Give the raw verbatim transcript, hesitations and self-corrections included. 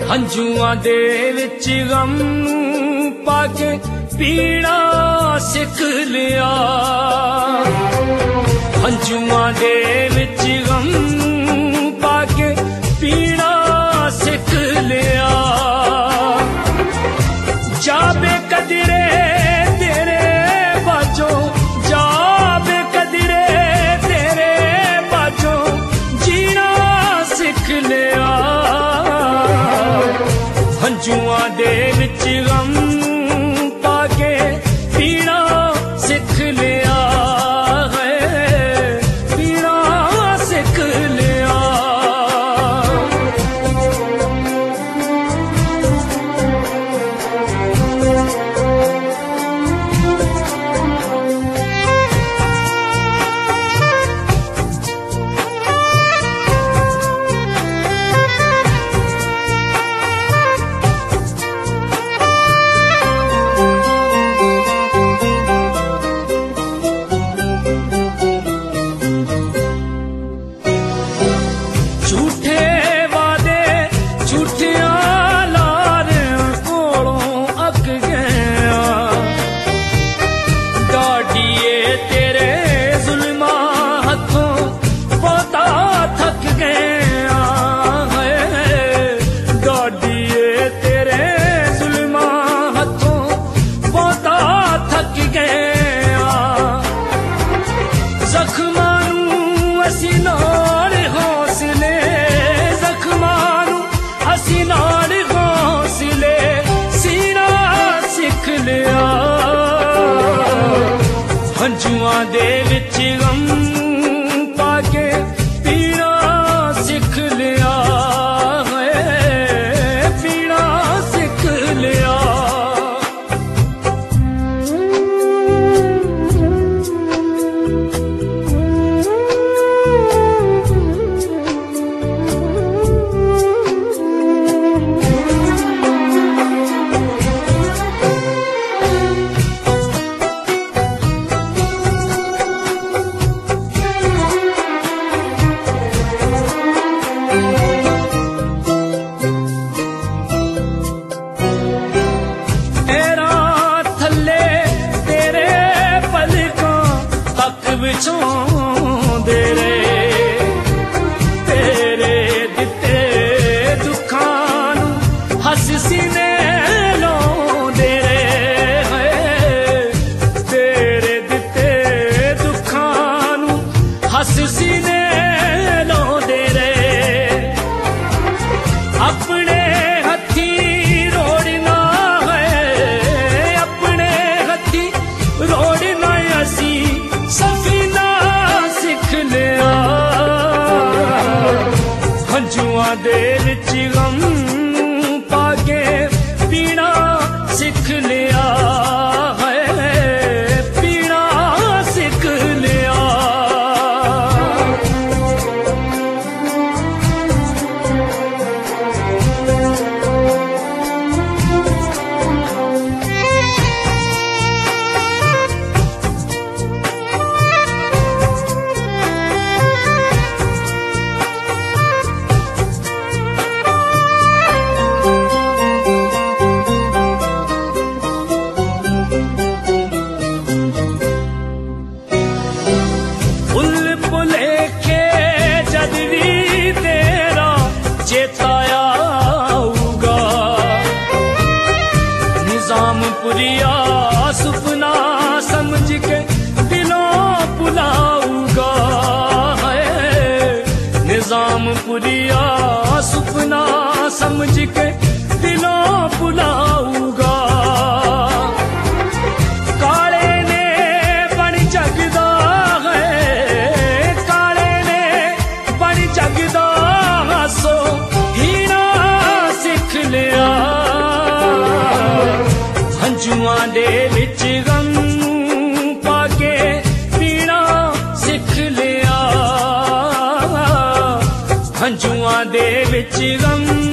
ਹੰਝੂਆਂ ਦੇ ਵਿੱਚ ਗਮ ਨੂੰ ਪਾ ਕੇ ਪੀਣਾ ਸਿੱਖ ਲਿਆ। ਹੰਝੂਆਂ ਦੇ ਵਿੱਚ ਗਮ ਨੂੰ ਪਾ ਕੇ ਪੀਣਾ ਸਿੱਖ ਲਿਆ। ਜਾਵੇ ਕਦਰੇ ਤੇਰੇ ਬਾਝੋਂ, ਜਾਵੇ ਕਦਰੇ ਤੇਰੇ ਬਾਝੋਂ ਜੀਣਾ ਸਿੱਖ ਲਿਆ। ਹੰਝੂਆਂ ਦੇ ਵਿੱਚ ਗਮ ਨੂੰ ਪਾ ਕੇ ਪੀਣਾ ਸਿੱਖ ਲਿਆ ਹੈ, ਪੀਣਾ ਸਿੱਖ ਲਿਆ। ਹੰਝੂਆਂ ਦੇ ਵਿੱਚ ਗਮ ਪਾ ਕੇ ਪੀਣਾ ਸਿੱਖ ਲਿਆ ਹੈ, ਪੀਣਾ ਸਿੱਖ ਲਿਆ। ਵਿਛਾਉਂਦੇ ਰਹੇ ਤੇਰੇ ਦਿੱਤੇ ਦੁੱਖਾਂ ਨੂੰ ਹੱਸ ਸੀਨੇ ਲਾਉਂਦੇ ਰਹੇ, ਤੇਰੇ ਦਿੱਤੇ ਦੁੱਖਾਂ ਨੂੰ ਹੱਸ ਸੀਨੇ ਲਾਉਂਦੇ ਰਹੇ। ਆਪਣੇ ਹੱਥੀਂ ਰੋੜਨਾ ਹੈ, ਆਪਣੇ ਹੱਥੀਂ ਰੋੜਨਾ ਅਸੀਂ ਸਫੀਨਾ ਸਿੱਖ ਲਿਆ। ਹੰਝੂਆਂ ਦੇ ਵਿੱਚ ਗਮ ਪਾ ਕੇ ਪੀਣਾ ਸਿੱਖ ਲਿਆ ਹੈ, ਪੀਣਾ ਸਿੱਖ ਲਿਆ। निजामपुरिया सुपना समझ के दिलों बुलाऊंगा है, निजामपुरिया सुपना समझ के दिलों बुलाऊंगा। काले ने बन जगदा है, काले ने बन जगदा सो हीना सिख लिया। ਹੰਝੂਆਂ ਦੇ ਵਿੱਚ ਗਮ ਨੂੰ ਪਾ ਕੇ ਪੀਣਾ ਸਿੱਖ ਲਿਆ। ਹੰਝੂਆਂ ਦੇ ਵਿੱਚ ਗਮ